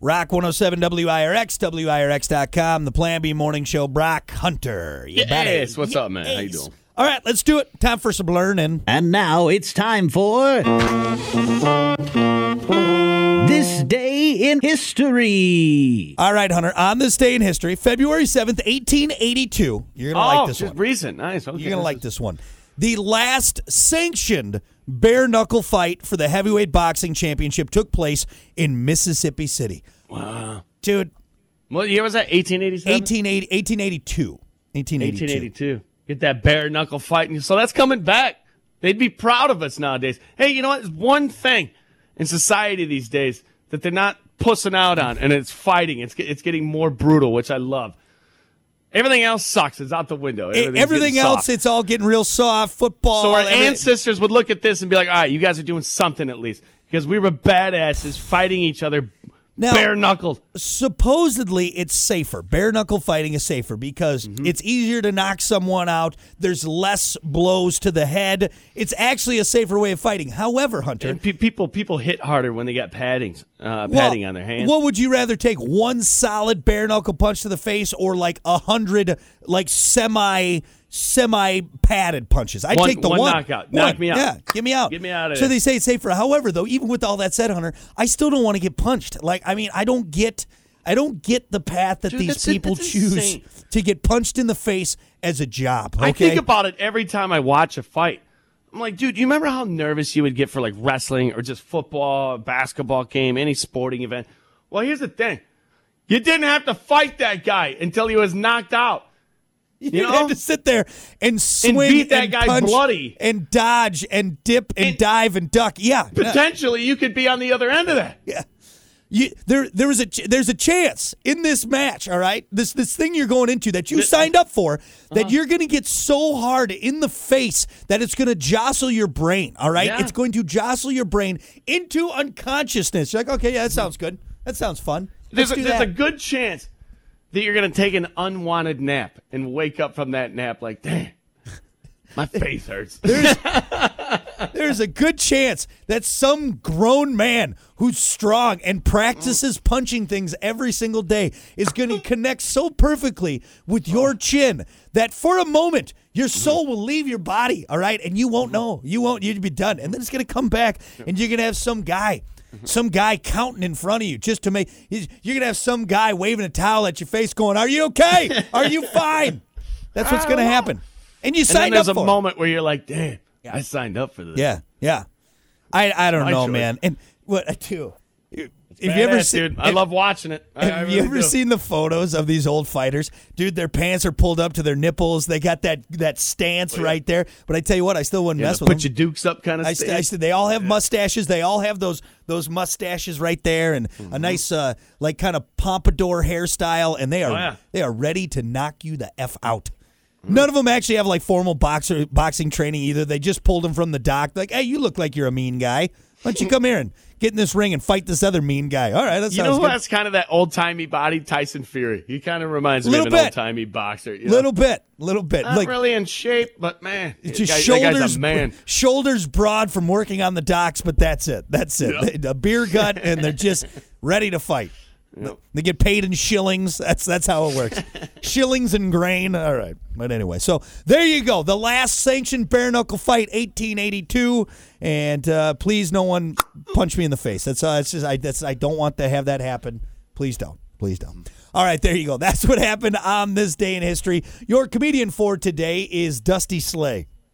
Rock 107 WIRX, WIRX.com, the Plan B Morning Show. Brock Hunter. Yes, what's up, man? How you doing? All right, let's do it. Time for some learning. And now it's time for This Day in History. All right, Hunter, on this day in history, February 7th, 1882. You're going to like this one. Recent. Nice. Okay. You're going to like this one. The last sanctioned bare-knuckle fight for the heavyweight boxing championship took place in Mississippi City. Wow. Dude. What year was that? 1887? 1882. 1882. Get that bare-knuckle fighting. So that's coming back. They'd be proud of us nowadays. Hey, you know what? There's one thing in society these days that they're not pussing out on, and it's fighting. It's getting more brutal, which I love. Everything else sucks. It's out the window. Everything else, it's all getting real soft. Football. So our ancestors would look at this and be like, all right, you guys are doing something at least. Because we were badasses fighting each other bare knuckled. Supposedly, it's safer. Bare knuckle fighting is safer because it's easier to knock someone out. There's less blows to the head. It's actually a safer way of fighting. However, Hunter, and people hit harder when they got padding on their hands. What would you rather take? One solid bare knuckle punch to the face, or like 100 like semi padded punches? I take the one knockout. Knock me out. Yeah, get me out. Get me out of So there. they say it's safer. However, though, even with all that said, Hunter, I still don't want to get punched. Like, I mean, I don't get the path that these people choose insane. to get punched in the face as a job. Okay? I think about it every time I watch a fight. I'm like, dude, you remember how nervous you would get for like wrestling or just football, basketball game, any sporting event? Well, here's the thing. You didn't have to fight that guy until he was knocked out. You had to sit there and swing and beat that guy punch bloody and dodge and dip and dive and duck. Yeah, potentially you could be on the other end of that. Yeah, there's a chance in this match. All right, this thing you're going into that you signed up for, that you're going to get so hard in the face that it's going to jostle your brain. All right, it's going to jostle your brain into unconsciousness. You're like, okay, yeah, that sounds good. That sounds fun. There's a good chance that you're going to take an unwanted nap and wake up from that nap like, damn, my face hurts. There's a good chance that some grown man who's strong and practices punching things every single day is going to connect so perfectly with your chin that for a moment your soul will leave your body, all right? And you won't know. You'll be done. And then it's going to come back and you're going to have some guy counting in front of you just to make. You're going to have some guy waving a towel at your face going, are you okay? Are you fine? That's what's going to happen. And you signed up for it. There's a moment where you're like, damn, I signed up for this. Yeah. I don't know, man. And what I do. Have you ever seen, dude, I love watching it. Have you ever seen the photos of these old fighters? Dude, their pants are pulled up to their nipples. They got that stance right there. But I tell you what, I still wouldn't mess with them. Put your dukes up kind of stance. They all have mustaches. They all have those mustaches right there and a nice like kind of pompadour hairstyle. And they are ready to knock you the F out. None of them actually have like formal boxing training either. They just pulled them from the dock. Like, hey, you look like you're a mean guy. Why don't you come here and get in this ring and fight this other mean guy? All right, that sounds good. You know who has kind of that old-timey body? Tyson Fury. He kind of reminds me of an old-timey boxer. You know? Little bit. Not like, really in shape, but man, just that guy's a man. Shoulders broad from working on the docks, but that's it. Yep. A beer gut, and they're just ready to fight. Yep. They get paid in shillings. That's how it works. Shillings and grain. All right. But anyway, so there you go. The last sanctioned bare knuckle fight, 1882. And please, no one punch me in the face. I don't want to have that happen. Please don't. All right, there you go. That's what happened on this day in history. Your comedian for today is Dusty Slay.